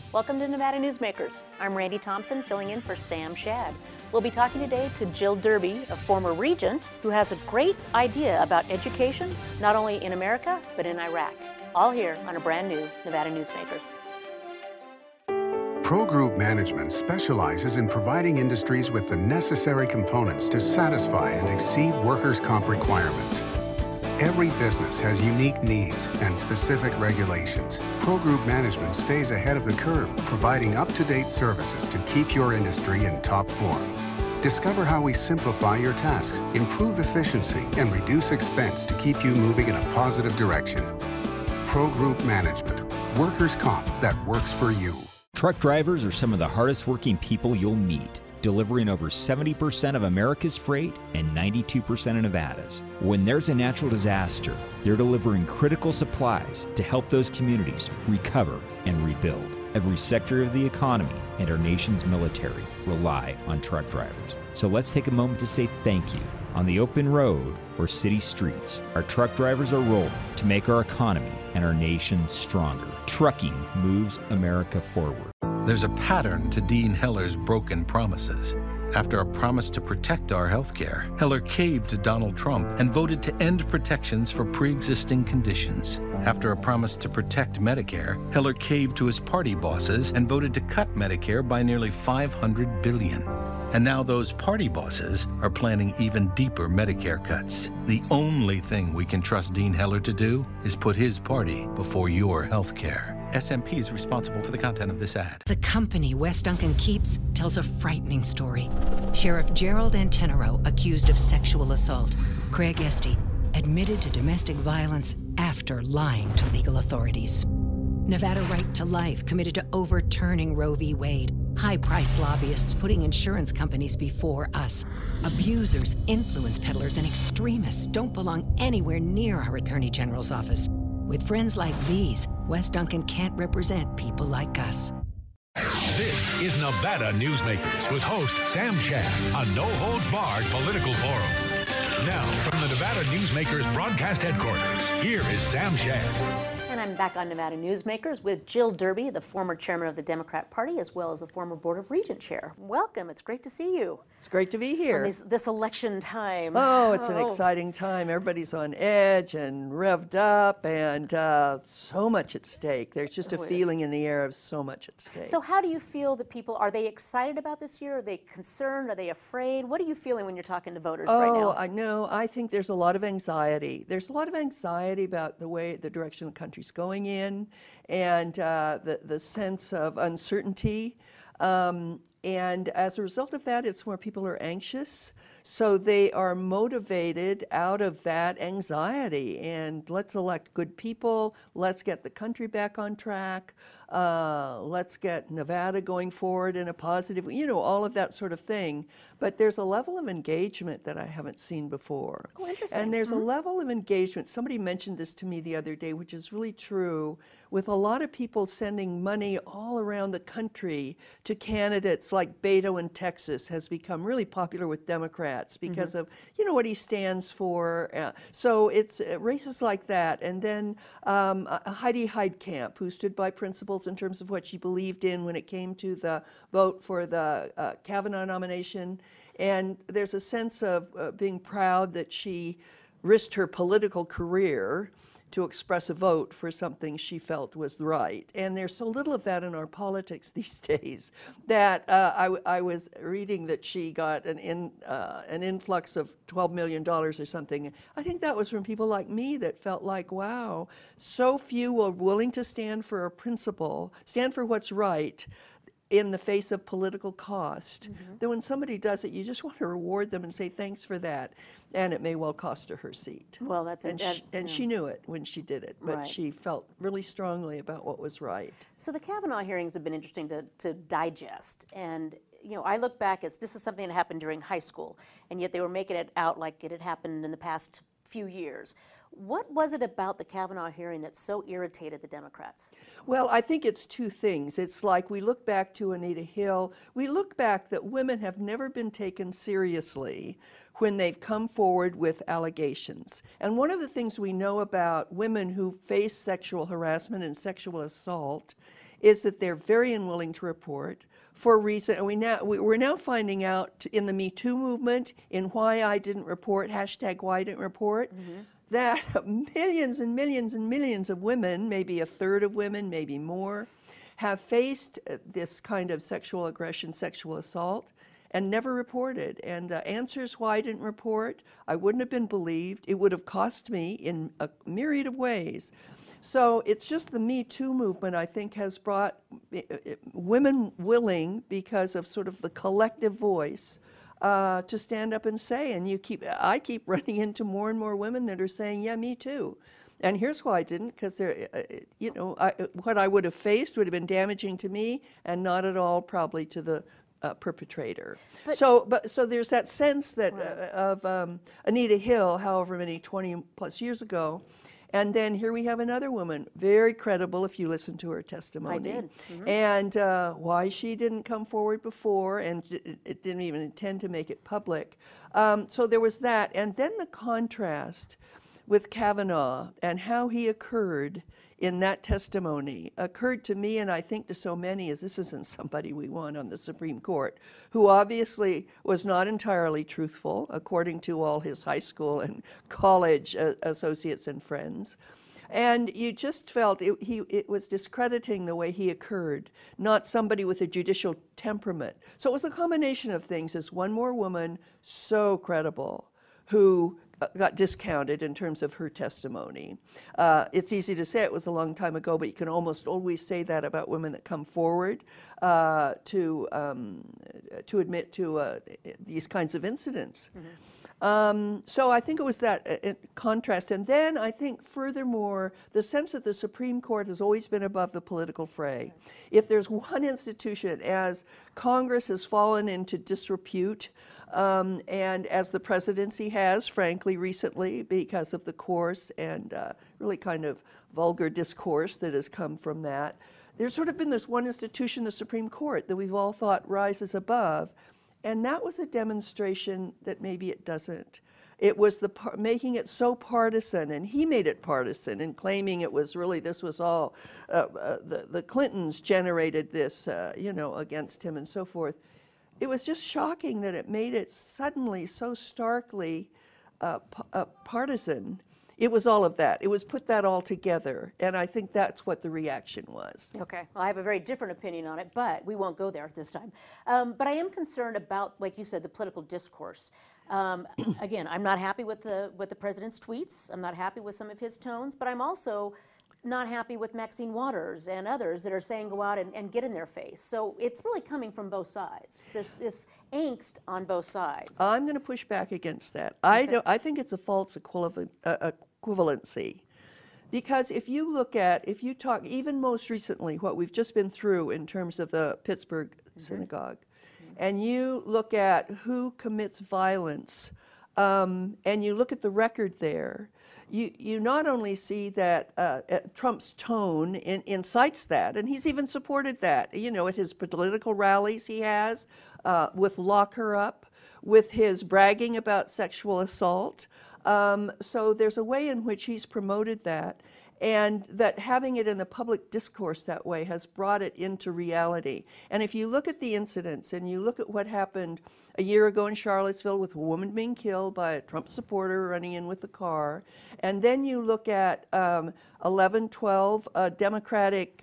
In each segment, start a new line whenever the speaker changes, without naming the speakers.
Welcome to Nevada Newsmakers. I'm Randy Thompson, filling in for Sam Shad. We'll be talking today to Jill Derby, a former regent, who has a great idea about education, not only in America, but in Iraq. All here on a brand new Nevada Newsmakers.
Pro Group Management specializes in providing industries with the necessary components to satisfy and exceed workers' comp requirements. Every business has unique needs and specific regulations. Pro Group Management stays ahead of the curve, providing up-to-date services to keep your industry in top form. Discover how we simplify your tasks, improve efficiency, and reduce expense to keep you moving in a positive direction. Pro Group Management. Workers' comp that works for you.
Truck drivers are some of the hardest working people you'll meet, delivering over 70% of America's freight and 92% of Nevada's. When there's a natural disaster, they're delivering critical supplies to help those communities recover and rebuild. Every sector of the economy and our nation's military rely on truck drivers. So let's take a moment to say thank you. On the open road or city streets, our truck drivers are rolling to make our economy and our nation stronger. Trucking moves America forward.
There's a pattern to Dean Heller's broken promises. After a promise to protect our health care, Heller caved to Donald Trump and voted to end protections for pre-existing conditions. After a promise to protect Medicare, Heller caved to his party bosses and voted to cut Medicare by nearly $500 billion. And now those party bosses are planning even deeper Medicare cuts. The only thing we can trust Dean Heller to do is put his party before your health care. SMP is responsible for the content of this ad.
The company West Duncan keeps tells a frightening story. Sheriff Gerald Antenero accused of sexual assault. Craig Estey admitted to domestic violence after lying to legal authorities. Nevada Right to Life committed to overturning Roe v. Wade. High-priced lobbyists putting insurance companies before us. Abusers, influence peddlers, and extremists don't belong anywhere near our Attorney General's office. With friends like these, West Duncan can't represent people like us.
This is Nevada Newsmakers with host Sam Shad, a no-holds-barred political forum. Now, from the Nevada Newsmakers broadcast headquarters, here is Sam Shad.
And I'm back on Nevada Newsmakers with Jill Derby, the former chairman of the Democrat Party, as well as the former Board of Regent chair. Welcome. It's great to see you.
It's great to be here.
On this election time.
Oh, it's an exciting time. Everybody's on edge and revved up, and so much at stake. There's just a feeling in the air of so much at stake.
So how do you feel that people, are they excited about this year? Are they concerned? Are they afraid? What are you feeling when you're talking to voters right now?
Oh, I know. I think there's a lot of anxiety. There's a lot of anxiety about the direction the country's going in, and the sense of uncertainty. And as a result of that, it's where people are anxious. So they are motivated out of that anxiety. And let's elect good people. Let's get the country back on track. Let's get Nevada going forward in a positive, all of that sort of thing. But there's a level of engagement that I haven't seen before.
Oh, interesting.
And there's a level of engagement. Somebody mentioned this to me the other day, which is really true, with a lot of people sending money all around the country to candidates like Beto in Texas has become really popular with Democrats because of, what he stands for. So it's races like that. And then Heidi Heitkamp, who stood by principles in terms of what she believed in when it came to the vote for the Kavanaugh nomination. And there's a sense of being proud that she risked her political career to express a vote for something she felt was right. And there's so little of that in our politics these days that I was reading that she got an influx of $12 million or something. I think that was from people like me that felt like, wow, so few are willing to stand for a principle, stand for what's right, in the face of political cost, that when somebody does it, you just want to reward them and say thanks for that. And it may well cost her her seat.
Well, that's
and she knew it when she did it, but she felt really strongly about what was right.
So the Kavanaugh hearings have been interesting to digest. And I look back as this is something that happened during high school, and yet they were making it out like it had happened in the past few years. What was it about the Kavanaugh hearing that so irritated the Democrats?
Well, I think it's two things. It's like we look back to Anita Hill. We look back that women have never been taken seriously when they've come forward with allegations. And one of the things we know about women who face sexual harassment and sexual assault is that they're very unwilling to report for a reason. And we're now finding out in the Me Too movement, in Why I Didn't Report, hashtag Why I Didn't Report, that millions and millions and millions of women, maybe a third of women, maybe more, have faced this kind of sexual aggression, sexual assault, and never reported. And the answers why I didn't report, I wouldn't have been believed. It would have cost me in a myriad of ways. So it's just the Me Too movement, I think, has brought women willing, because of sort of the collective voice, to stand up and say, and I keep running into more and more women that are saying, yeah, me too. And here's why I didn't, because what I would have faced would have been damaging to me and not at all probably to the perpetrator. So there's that sense that of Anita Hill, however many 20 plus years ago. And then here we have another woman, very credible if you listen to her testimony.
I did.
And why she didn't come forward before, and it didn't even intend to make it public. So there was that. And then the contrast with Kavanaugh and how he occurred in that testimony occurred to me, and I think to so many, as this isn't somebody we want on the Supreme Court, who obviously was not entirely truthful, according to all his high school and college associates and friends. And you just felt it was discrediting the way he occurred, not somebody with a judicial temperament. So it was a combination of things. As one more woman, so credible, who got discounted in terms of her testimony. It's easy to say it was a long time ago, but you can almost always say that about women that come forward to admit to these kinds of incidents. So I think it was that contrast. And then I think furthermore, the sense that the Supreme Court has always been above the political fray. If there's one institution, as Congress has fallen into disrepute, and as the presidency has, frankly, recently, because of the course and really kind of vulgar discourse that has come from that, there's sort of been this one institution, the Supreme Court, that we've all thought rises above. And that was a demonstration that maybe it doesn't. It was making it so partisan, and he made it partisan in claiming it was really, this was all, the Clintons generated this, against him and so forth. It was just shocking that it made it suddenly so starkly partisan. It was all of that. It was put that all together, and I think that's what the reaction was.
Okay, well, I have a very different opinion on it, but we won't go there this time. But I am concerned about, like you said, the political discourse. Again, I'm not happy with the president's tweets. I'm not happy with some of his tones, but I'm also not happy with Maxine Waters and others that are saying go out and get in their face. So it's really coming from both sides, this angst on both sides.
I'm going to push back against that. Okay. I think it's a false equivalency. Because if you talk, even most recently, what we've just been through in terms of the Pittsburgh synagogue, and you look at who commits violence, and you look at the record there, you not only see that Trump's tone incites that, and he's even supported that, at his political rallies he has, with Lock Her Up, with his bragging about sexual assault. So there's a way in which he's promoted that, and that having it in the public discourse that way has brought it into reality. And if you look at the incidents and you look at what happened a year ago in Charlottesville with a woman being killed by a Trump supporter running in with the car, and then you look at 11, 12 Democratic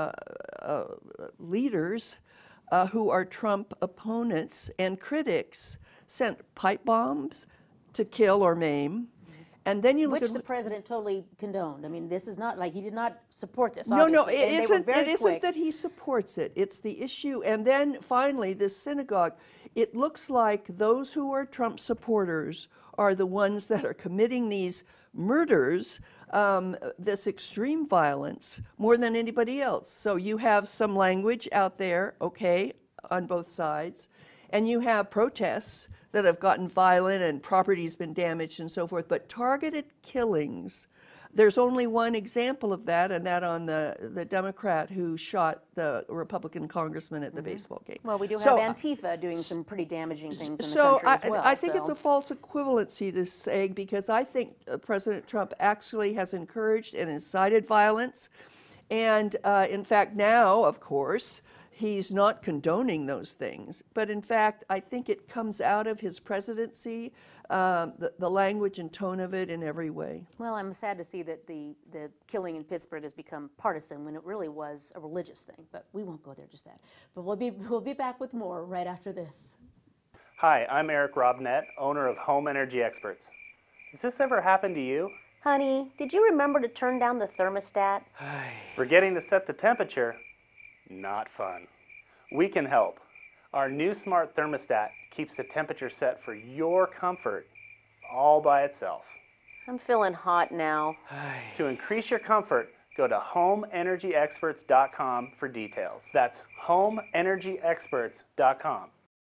leaders who are Trump opponents and critics sent pipe bombs to kill or maim. And then you look
Which the president totally condoned. I mean, this is not like he did not support this.
No,
obviously.
it isn't that he supports it. It's the issue. And then finally, this synagogue, it looks like those who are Trump supporters are the ones that are committing these murders, this extreme violence, more than anybody else. So you have some language out there, okay, on both sides, and you have protests that have gotten violent and property's been damaged and so forth, but targeted killings, there's only one example of that, and that on the Democrat who shot the Republican congressman at the baseball game.
Well, we do have Antifa doing some pretty damaging things in the country as well.
I think it's a false equivalency to say, because I think President Trump actually has encouraged and incited violence. And in fact, now, of course, he's not condoning those things. But in fact, I think it comes out of his presidency, the language and tone of it in every way.
Well, I'm sad to see that the killing in Pittsburgh has become partisan when it really was a religious thing. But we won't go there just that. But we'll be back with more right after this.
Hi, I'm Eric Robnett, owner of Home Energy Experts. Has this ever happened to you?
Honey, did you remember to turn down the thermostat?
Forgetting to set the temperature? Not fun. We can help. Our new smart thermostat keeps the temperature set for your comfort all by itself.
I'm feeling hot now.
To increase your comfort, go to homeenergyexperts.com for details. That's homeenergyexperts.com.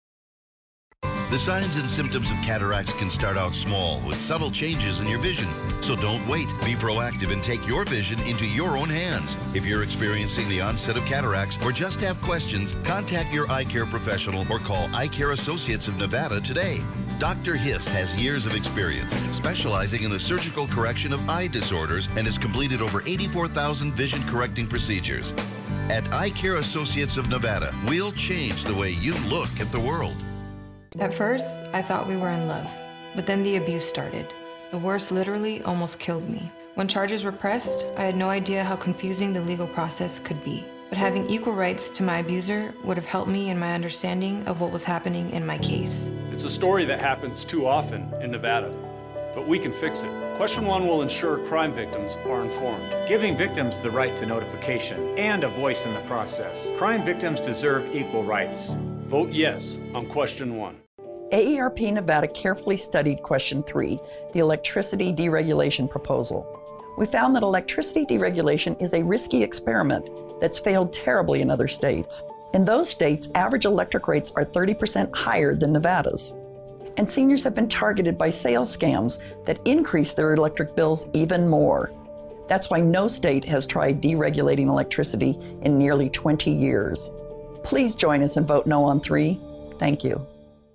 The signs and symptoms of cataracts can start out small with subtle changes in your vision. So don't wait. Be proactive and take your vision into your own hands. If you're experiencing the onset of cataracts or just have questions, contact your eye care professional or call Eye Care Associates of Nevada today. Dr. Hiss has years of experience specializing in the surgical correction of eye disorders and has completed over 84,000 vision correcting procedures. At Eye Care Associates of Nevada, we'll change the way you look at the world.
At first, I thought we were in love, but then the abuse started. The worst literally almost killed me. When charges were pressed, I had no idea how confusing the legal process could be. But having equal rights to my abuser would have helped me in my understanding of what was happening in my case.
It's a story that happens too often in Nevada, but we can fix it. Question 1 will ensure crime victims are informed,
giving victims the right to notification and a voice in the process. Crime victims deserve equal rights.
Vote yes on Question 1.
AARP Nevada carefully studied Question 3, the electricity deregulation proposal. We found that electricity deregulation is a risky experiment that's failed terribly in other states. In those states, average electric rates are 30% higher than Nevada's. And seniors have been targeted by sales scams that increase their electric bills even more. That's why no state has tried deregulating electricity in nearly 20 years. Please join us and vote no on 3. Thank you.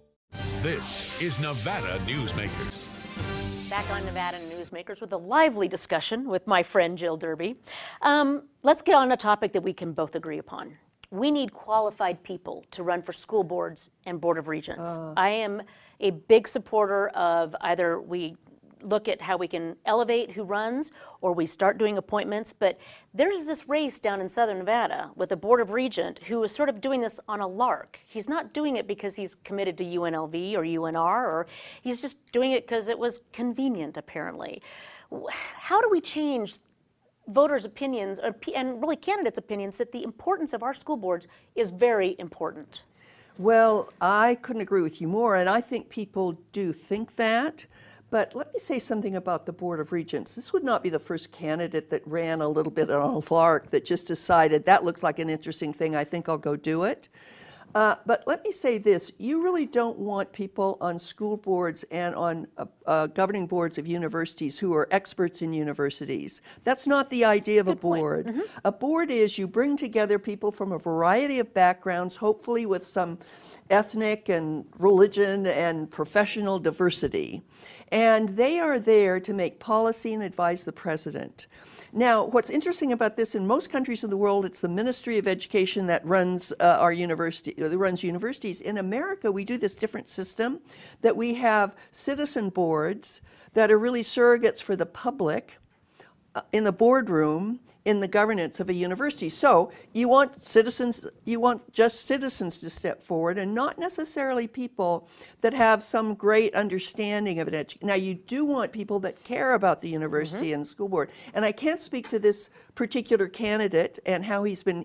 This is Nevada Newsmakers.
Back on Nevada Newsmakers with a lively discussion with my friend Jill Derby. Let's get on a topic that we can both agree upon. We need qualified people to run for school boards and Board of Regents. I am a big supporter of either we look at how we can elevate who runs or we start doing appointments, but there's this race down in Southern Nevada with a Board of Regent who is sort of doing this on a lark. He's not doing it because he's committed to UNLV or UNR, or he's just doing it because it was convenient, apparently. How do we change voters' opinions and really candidates' opinions that the importance of our school boards is very important?
Well, I couldn't agree with you more, and I think people do think that. But let me say something about the Board of Regents. This would not be the first candidate that ran a little bit on a lark that just decided, that looks like an interesting thing, I think I'll go do it. But let me say this, you really don't want people on school boards and on governing boards of universities who are experts in universities. That's not the idea of a board. A board is you bring together people from a variety of backgrounds, hopefully with some ethnic and religion and professional diversity. And they are there to make policy and advise the president. Now, what's interesting about this, in most countries in the world, it's the Ministry of Education that runs our university, that runs universities. In America, we do this different system that we have citizen boards that are really surrogates for the public in the boardroom in the governance of a university. So you want citizens, you want just citizens to step forward and not necessarily people that have some great understanding of it. Now you do want people that care about the university and school board. And I can't speak to this particular candidate and how he's been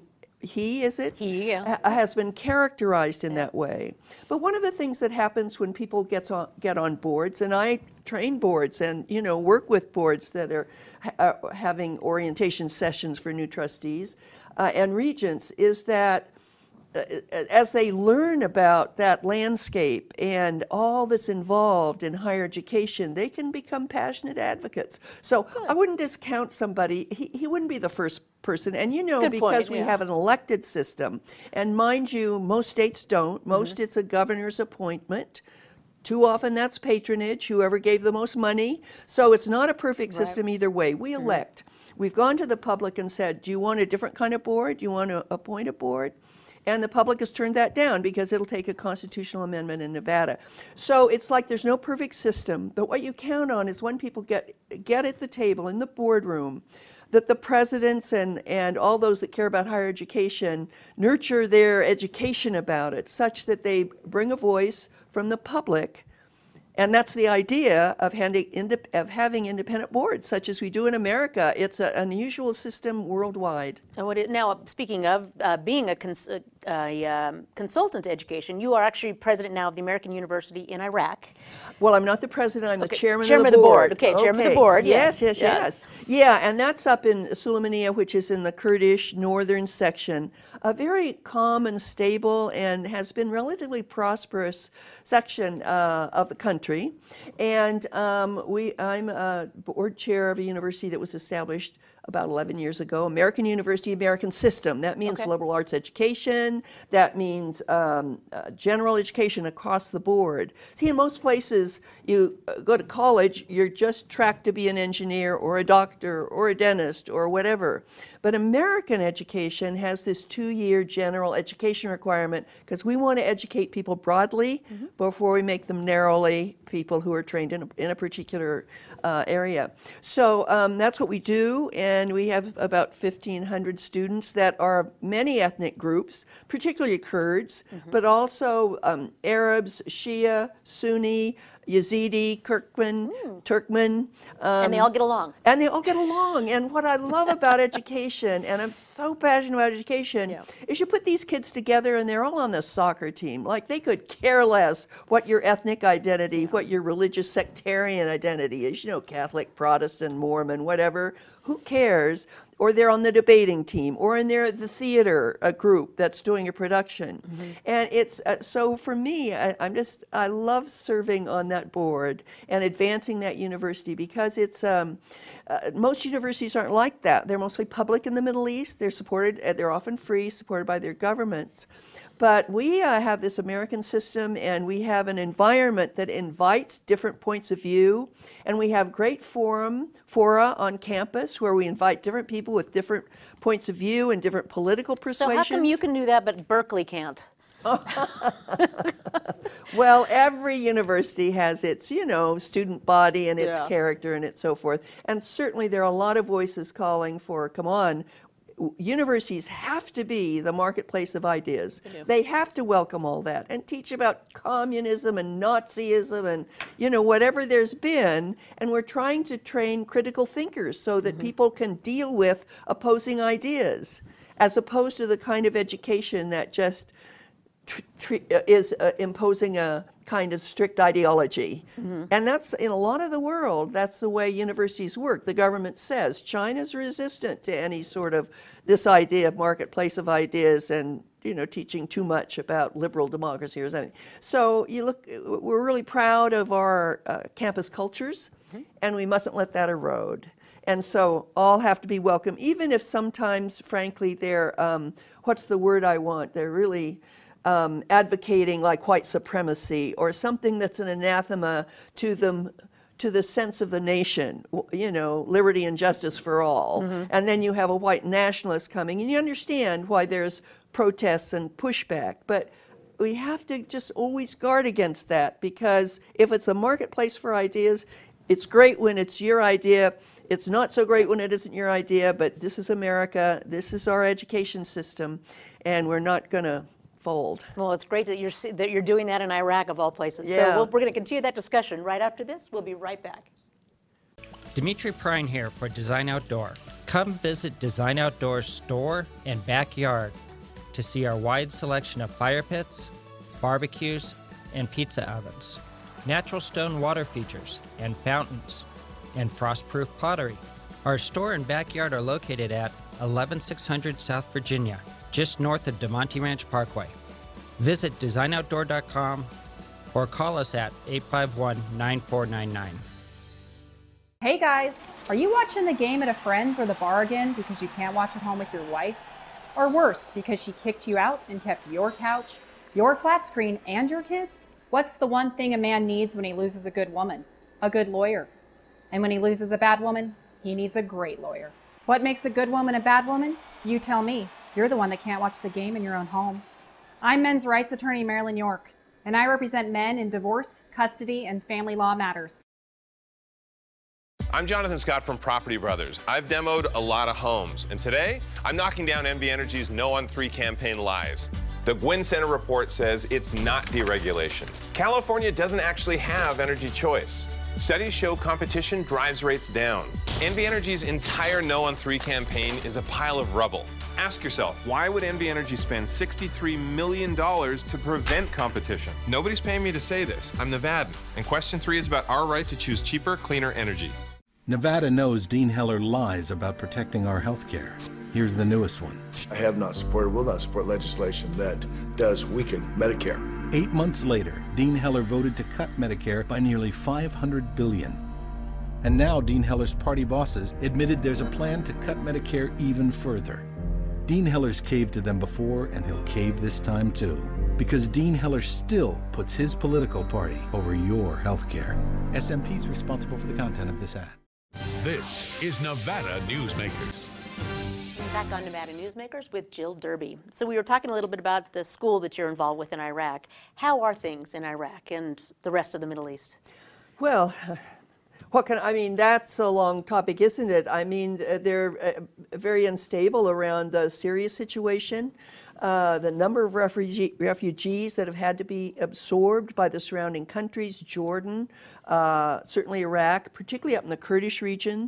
has been characterized in that way. But one of the things that happens when people get on boards, and I train boards and work with boards that are having orientation sessions for new trustees and regents, is that as they learn about that landscape and all that's involved in higher education, they can become passionate advocates. So I wouldn't discount somebody. He wouldn't be the first person. And you know,
Good point,
because we
yeah.
have an elected system, and mind you, most states don't. Most it's a governor's appointment. Too often that's patronage, whoever gave the most money. So it's not a perfect system either way. We elect. We've gone to the public and said, do you want a different kind of board? Do you want to appoint a board? And the public has turned that down because it'll take a constitutional amendment in Nevada. So it's like there's no perfect system, but what you count on is when people get at the table in the boardroom, that the presidents and all those that care about higher education nurture their education about it such that they bring a voice from the public. And that's the idea of having independent boards, such as we do in America. It's an unusual system worldwide.
And now, speaking of being a consultant to education, you are actually president now of the American University in Iraq.
Well, I'm not the president. I'm the chairman
of the board. Okay, chairman of the board.
Yes. Yeah, and that's up in Sulaymaniyah, which is in the Kurdish northern section. A very calm and stable and has been relatively prosperous section of the country. And I'm a board chair of a university that was established about 11 years ago, American University, American System. That means liberal arts education. That means general education across the board. See, in most places, you go to college, you're just tracked to be an engineer or a doctor or a dentist or whatever. But American education has this 2-year general education requirement because we want to educate people broadly before we make them narrowly people who are trained in a particular area. So that's what we do, and we have about 1,500 students that are many ethnic groups, particularly Kurds, but also Arabs, Shia, Sunni, Yazidi, Turkmen.
And they all get along.
And they all get along. And what I love about education, and I'm so passionate about education, is you put these kids together and they're all on the soccer team. Like, they could care less what your ethnic identity, what your religious sectarian identity is, you know, Catholic, Protestant, Mormon, whatever. Who cares? Or they're on the debating team, or in the theater group that's doing a production. And it's, so for me, I love serving on that board and advancing that university because it's, most universities aren't like that. They're mostly public in the Middle East. They're supported, they're often free, supported by their governments. But we have this American system, and we have an environment that invites different points of view, and we have great fora on campus where we invite different people with different points of view and different political persuasions.
So how come you can do that but Berkeley can't?
Well, every university has its, you know, student body and its character and its so forth. And certainly there are a lot of voices calling for, come on, universities have to be the marketplace of ideas. They have to welcome all that and teach about communism and Nazism and, you know, whatever there's been. And we're trying to train critical thinkers so that people can deal with opposing ideas, as opposed to the kind of education that just is imposing a kind of strict ideology. And that's, in a lot of the world, that's the way universities work. The government says China's resistant to any sort of this idea of marketplace of ideas and, you know, teaching too much about liberal democracy or something. So you look, we're really proud of our campus cultures, and we mustn't let that erode. And so all have to be welcome, even if sometimes, frankly, they're, what's the word I want? They're really advocating like white supremacy or something that's an anathema to them, to the sense of the nation, you know, liberty and justice for all. And then you have a white nationalist coming, and you understand why there's protests and pushback. But we have to just always guard against that, because if it's a marketplace for ideas, it's great when it's your idea. It's not so great when it isn't your idea, but this is America. This is our education system, and we're not going to fold.
Well, it's great that you're doing that in Iraq, of all places.
Yeah.
So we're going to continue that discussion right after this. We'll be right back.
Dimitri Prine here for Design Outdoor. Come visit Design Outdoor's store and backyard to see our wide selection of fire pits, barbecues, and pizza ovens, natural stone water features and fountains, and frost-proof pottery. Our store and backyard are located at 11600 South Virginia, just north of DeMonte Ranch Parkway. Visit designoutdoor.com or call us at 851-9499.
Hey guys, are you watching the game at a friend's or the bar again because you can't watch at home with your wife? Or worse, because she kicked you out and kept your couch, your flat screen, and your kids? What's the one thing a man needs when he loses a good woman? A good lawyer. And when he loses a bad woman, he needs a great lawyer. What makes a good woman a bad woman? You tell me. You're the one that can't watch the game in your own home. I'm men's rights attorney Marilyn York, and I represent men in divorce, custody, and family law matters.
I'm Jonathan Scott from Property Brothers. I've demoed a lot of homes, and today I'm knocking down NV Energy's No on 3 campaign lies. The Gwynn Center report says it's not deregulation. California doesn't actually have energy choice. Studies show competition drives rates down. NV Energy's entire No on 3 campaign is a pile of rubble. Ask yourself, why would NV Energy spend $63 million to prevent competition? Nobody's paying me to say this. I'm Nevadan, and question 3 is about our right to choose cheaper, cleaner energy.
Nevada knows Dean Heller lies about protecting our health care. Here's the newest one.
I have not supported, will not support legislation that does weaken Medicare.
8 months later, Dean Heller voted to cut Medicare by nearly $500 billion. And now Dean Heller's party bosses admitted there's a plan to cut Medicare even further. Dean Heller's caved to them before, and he'll cave this time too. Because Dean Heller still puts his political party over your health care. SMP's responsible for the content of this ad.
This is Nevada Newsmakers.
Back on Nevada Newsmakers with Jill Derby. So we were talking a little bit about the school that you're involved with in Iraq. How are things in Iraq and the rest of the Middle East?
Well, that's a long topic, isn't it? I mean, they're very unstable around the Syria situation. The number of refugees that have had to be absorbed by the surrounding countries, Jordan, certainly Iraq, particularly up in the Kurdish region.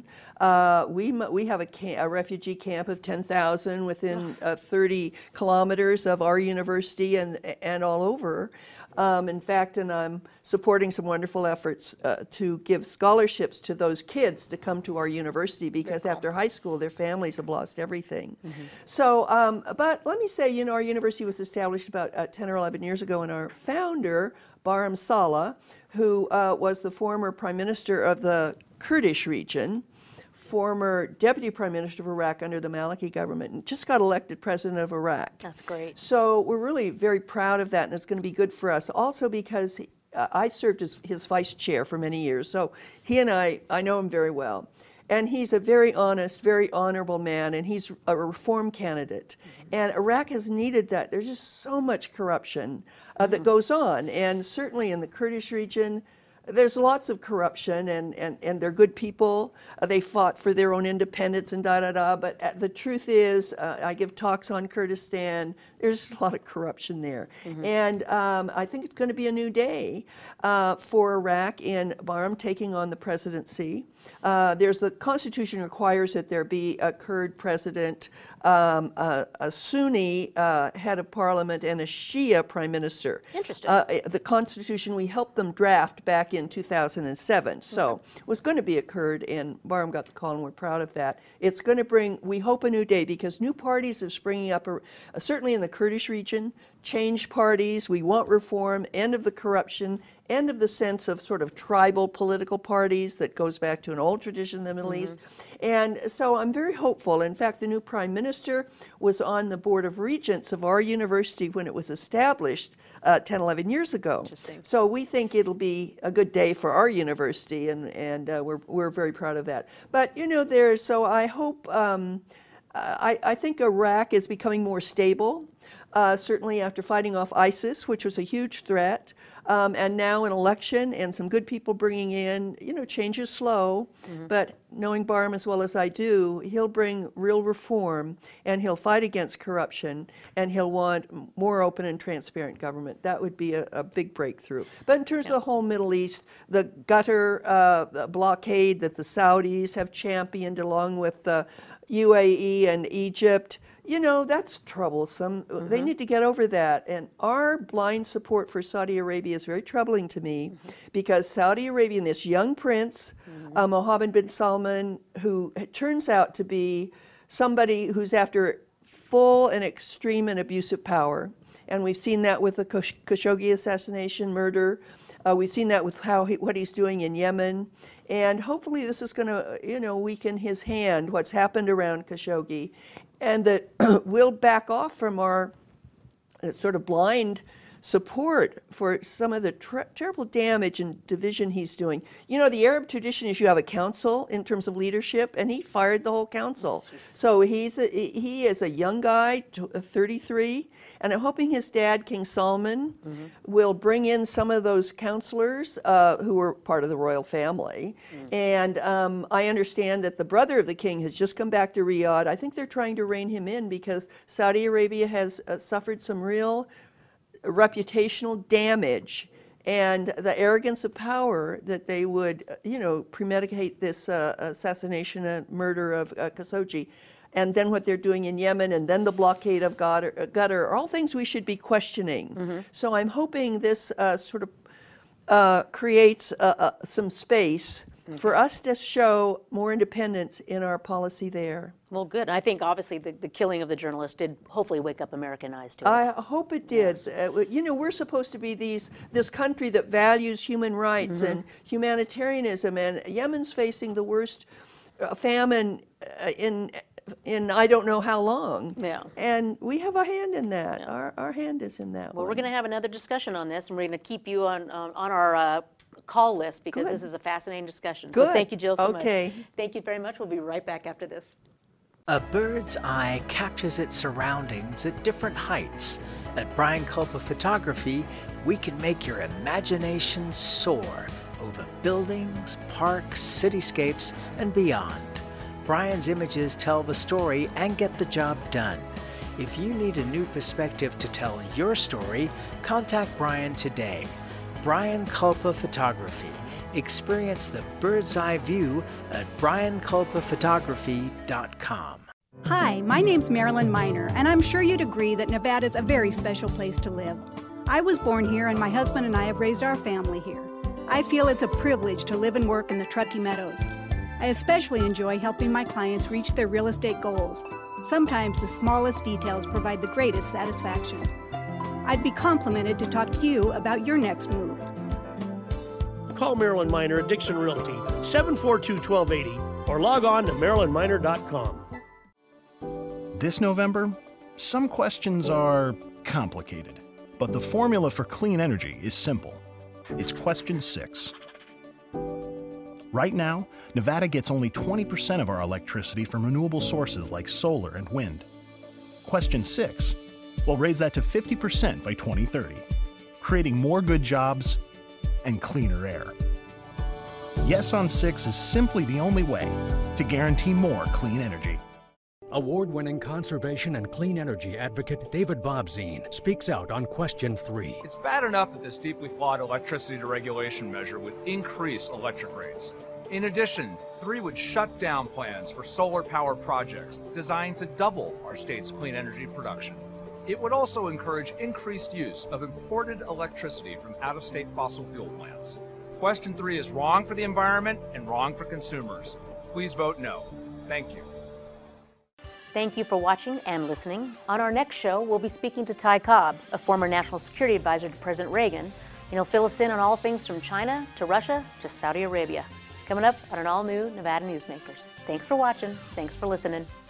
We have a refugee camp of 10,000 within 30 kilometers of our university and all over. In fact, and I'm supporting some wonderful efforts to give scholarships to those kids to come to our university because after high school, their families have lost everything. Mm-hmm. So, but let me say, our university was established about 10 or 11 years ago, and our founder, Barham Saleh, who was the former prime minister of the Kurdish region, former deputy prime minister of Iraq under the Maliki government, and just got elected president of Iraq.
That's great.
So we're really very proud of that, and it's going to be good for us. Also because I served as his vice chair for many years, so he and I know him very well. And he's a very honest, very honorable man, and he's a reform candidate. And Iraq has needed that. There's just so much corruption that goes on, and certainly in the Kurdish region, there's lots of corruption, and they're good people. They fought for their own independence and da-da-da, but the truth is, I give talks on Kurdistan, there's a lot of corruption there. Mm-hmm. And I think it's going to be a new day for Iraq in Barham taking on the presidency. The Constitution requires that there be a Kurd president, a Sunni head of parliament, and a Shia prime minister.
Interesting.
The Constitution, we helped them draft back in 2007. So it was going to be a Kurd, and Barham got the call, and we're proud of that. It's going to bring, we hope, a new day, because new parties are springing up, certainly in the Kurdish region, change parties. We want reform, end of the corruption, end of the sense of sort of tribal political parties that goes back to an old tradition in the Middle East. And so I'm very hopeful. In fact, the new prime minister was on the board of regents of our university when it was established 10, 11 years ago. So we think it'll be a good day for our university, and we're very proud of that. But, so I hope, I think Iraq is becoming more stable. Certainly after fighting off ISIS, which was a huge threat, and now an election and some good people bringing in, change is slow, but knowing Barham as well as I do, he'll bring real reform, and he'll fight against corruption, and he'll want more open and transparent government. That would be a big breakthrough. But in terms of the whole Middle East, the gutter blockade that the Saudis have championed along with the UAE and Egypt, that's troublesome. They need to get over that. And our blind support for Saudi Arabia is very troubling to me, because Saudi Arabia and this young prince, Mohammed bin Salman, who turns out to be somebody who's after full and extreme and abusive power. And we've seen that with the Khashoggi assassination, murder. We've seen that with what he's doing in Yemen. And hopefully this is going to, weaken his hand, what's happened around Khashoggi, and that we'll back off from our sort of blind support for some of the terrible damage and division he's doing. The Arab tradition is you have a council in terms of leadership, and he fired the whole council. So he is a young guy, 33, and I'm hoping his dad, King Salman, will bring in some of those counselors who were part of the royal family. And I understand that the brother of the king has just come back to Riyadh. I think they're trying to rein him in because Saudi Arabia has suffered some real reputational damage, and the arrogance of power that they would, premeditate this assassination and murder of Khashoggi, and then what they're doing in Yemen, and then the blockade of Qatar are all things we should be questioning. So I'm hoping this sort of creates some space for us to show more independence in our policy there.
Well, good. I think obviously the killing of the journalist did hopefully wake up American eyes to it.
I hope it did. Yes. We're supposed to be this country that values human rights and humanitarianism, and Yemen's facing the worst famine in I don't know how long.
Yeah.
And we have a hand in that. Yeah. Our hand is in that.
Well, we're going to have another discussion on this, and we're going to keep you on our call list because this is a fascinating discussion.
Good.
So thank you, Jill, so much.
Okay.
Thank you very much. We'll be right back after this.
A bird's eye captures its surroundings at different heights. At Brian Culpa Photography, we can make your imagination soar over buildings, parks, cityscapes, and beyond. Brian's images tell the story and get the job done. If you need a new perspective to tell your story, contact Brian today. Brian Culpa Photography. Experience the bird's eye view at brianculpaphotography.com.
Hi, my name's Marilyn Miner, and I'm sure you'd agree that Nevada's a very special place to live. I was born here, and my husband and I have raised our family here. I feel it's a privilege to live and work in the Truckee Meadows. I especially enjoy helping my clients reach their real estate goals. Sometimes the smallest details provide the greatest satisfaction. I'd be complimented to talk to you about your next move.
Call Marilyn Miner at Dixon Realty, 742-1280, or log on to marilynminer.com.
This November, some questions are complicated, but the formula for clean energy is simple. It's question 6. Right now, Nevada gets only 20% of our electricity from renewable sources like solar and wind. Question 6 will raise that to 50% by 2030, creating more good jobs and cleaner air. Yes on 6 is simply the only way to guarantee more clean energy.
Award-winning conservation and clean energy advocate David Bobzien speaks out on question 3.
It's bad enough that this deeply flawed electricity deregulation measure would increase electric rates. In addition, 3 would shut down plans for solar power projects designed to double our state's clean energy production. It would also encourage increased use of imported electricity from out-of-state fossil fuel plants. Question 3 is wrong for the environment and wrong for consumers. Please vote no. Thank you.
Thank you for watching and listening. On our next show, we'll be speaking to Ty Cobb, a former national security advisor to President Reagan, and he'll fill us in on all things from China to Russia to Saudi Arabia. Coming up on an all-new Nevada Newsmakers. Thanks for watching. Thanks for listening.